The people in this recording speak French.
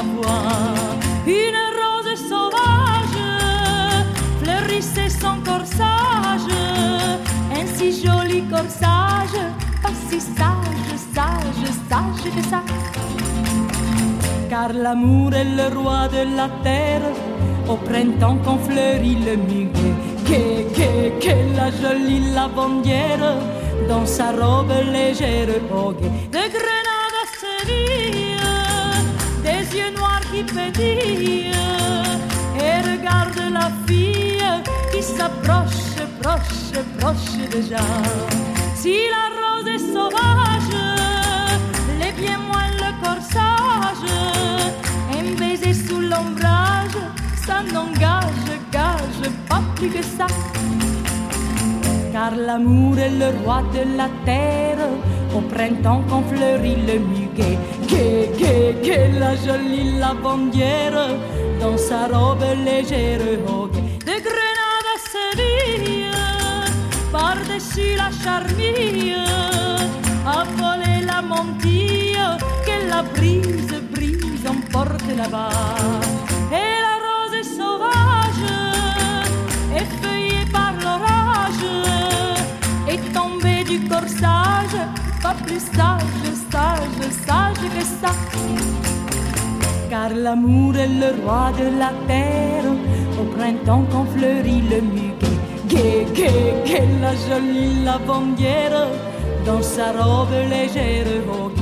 voix. Une rose sauvage fleurissait son corsage, un si joli corsage, pas si sage, sage, sage que ça. Car l'amour est le roi de la terre, au printemps qu'on fleurit le muguet. Que la jolie lavandière, dans sa robe légère au guet. De Grenade à Séville, des yeux noirs qui pétillent, et regarde la fille qui s'approche, proche, proche déjà. Si la rose est sauvage, les pieds moins le corsage, un baiser sous l'ombrage, ça n'engage, gage pas plus que ça. Car l'amour est le roi de la terre, au printemps qu'on fleurit le muguet. Que la jolie lavandière, dans sa robe légère au guet. De Grenade à Séville, par-dessus la charmille, a volé la mantille, que la brise, brise, emporte là-bas. Et la rose est sauvage, effeuillée par l'orage, est tombée du corsage, pas plus sage, sage, sage que ça. Car l'amour est le roi de la terre, au printemps qu'on fleurit le muguet. Que la jolie lavandière, dans sa robe légère au guet.